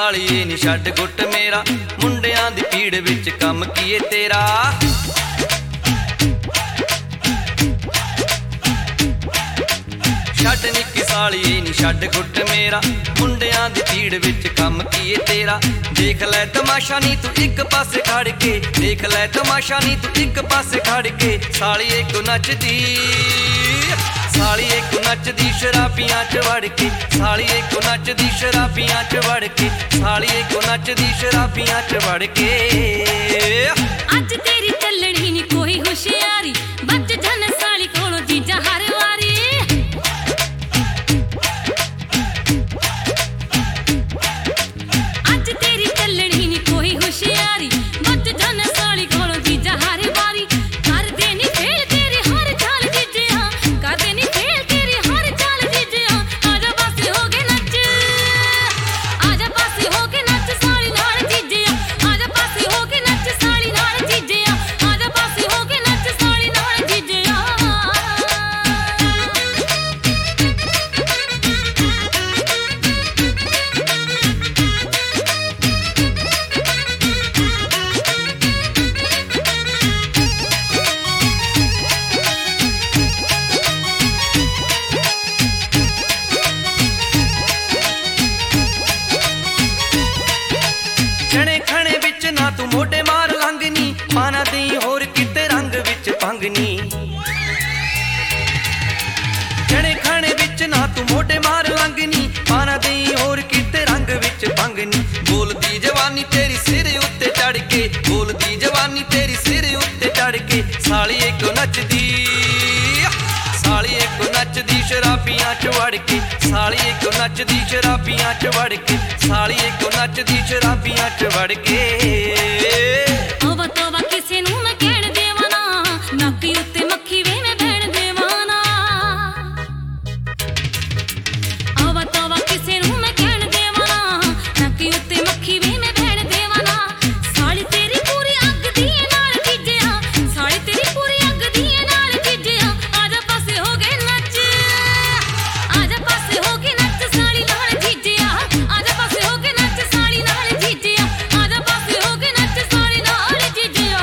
सालिए नी छड्ड गुट मेरा, मुंडियां दी भीड़ विच कम कीए तेरा। छड्ड निक्की सालिए नी छड्ड गुट मेरा, मुंडियां दी भीड़ विच कम कीए तेरा। देख लै तमाशा नी तू इक पासे खड़ के, देख लै तमाशा नी तू इक पासे खड़ के। सालिए को नचदी, सालिए को नचदी शराबियां च वड़ के, सालिए को नचदी शराबियां च वड़ के, सालिए को नचदी शराबियां च वड़ के। अज तेरी चलनी नी कोई होशियारी, बच जन साली कोलों जीजा हर वारी। अज तेरी चलनी नी कोई होशियारी, बच जन साली कोलों जीजा हर वारी। कर देनी फेल तेरी हर चाल जीजिया, कर देनी फेल तेरी हर चाल जीजिया। आजा पासे हो के नच, आजा पासे हो के नच साली नाल जीजिया। आजा पासे हो के नच साली नाल जीजिया, आजा पासे हो के नच साली नाल जीजिया। जने खणे विच ना तू मोढे मार लंघनी, पाना दई होर किते रंग विच भंगनी। जने खणे विच ना तू मोढे मार लंघनी, पाना दई होर किते रंग विच भंगनी। बोलदी जवानी तेरी सिर उत्ते चढ़ के, बोलदी जवानी तेरी सिर उत्ते चढ़ के। सालिए को नचदी, सालिए को नचदी शराबियां च वड़ के, सालिए को नचदी शराबियां च वड़ के, सालिए को नचदी शराबियां च वड़ के। तोबा तोबा किसे नूं मैं कहण देवां ना, नक्की उत्ते मक्खी वे मैं बहण देवां ना। तोबा तोबा किसे नूं मैं कहण देवां ना, नक्की उत्ते मक्खी वे मैं बहण देवां ना। साली तेरी पूरी अग दी नाल जीजिया, साली तेरी पूरी अग दी नाल जीजिया। आजा पासे हो के नच, आजा पासे हो के नच साली नाल जीजिया। आजा पासे हो के नच साली नाल जीजिया, आजा पासे हो के नच साली नाल जीजिया।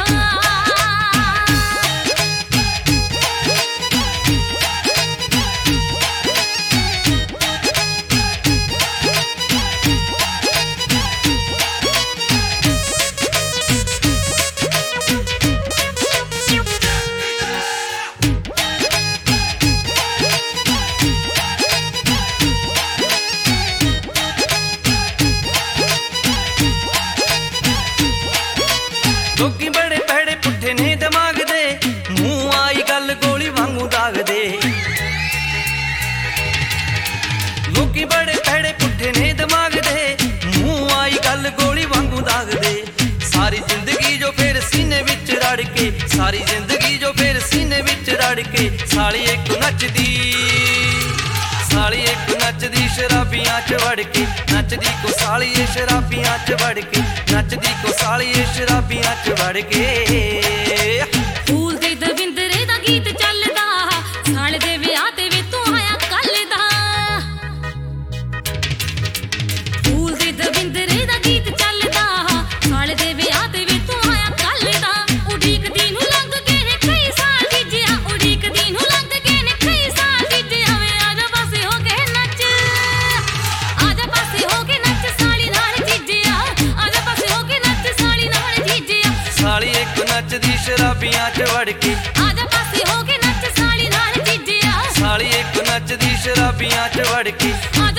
लोकी बड़े भैड़े पुट्ठे ने दिमाग दे, मूंह आई गल गोली वांगू दाग दे। लोकी बड़े भैड़े पुट्ठे ने दिमाग दे, मूंह आई गल गोली वांगू दाग दे। सारी जिंदगी जो फिर सीने विच रड़ के, सारी जिंदगी जो फिर सीने विच रड़ के। सालिए को नचदी, सालिए को नचदी शराबियां च वड़ के, नचदी को सालिए शराबियां च वड़ के, नचदी को सालिए शराबियां च वड़ के। फूल दे दविंदरे दा गीत चलदा, साले दे विआह ते वे तू आया कल दा। फूल दे दविंदरे दा गीत चलदा, साले दे विआह ते वे तू आया कल दा। उड़ीक दी नूं लंघ गए ने कई साल जीजिया, उड़ीक दी नूं लंघ गए ने कई साल जीजिया। वे आजा पासे हो के नच, आजा पासे हो के नच साली नाल जीजिया। आजा पासे हो के नच साली नाल जीजिया। सालिए को नचदी शराबियां च वड़ के, आजा पासे हो के नच साली नाल जीजिया। सालिए को नचदी शराबियां च वड़ के।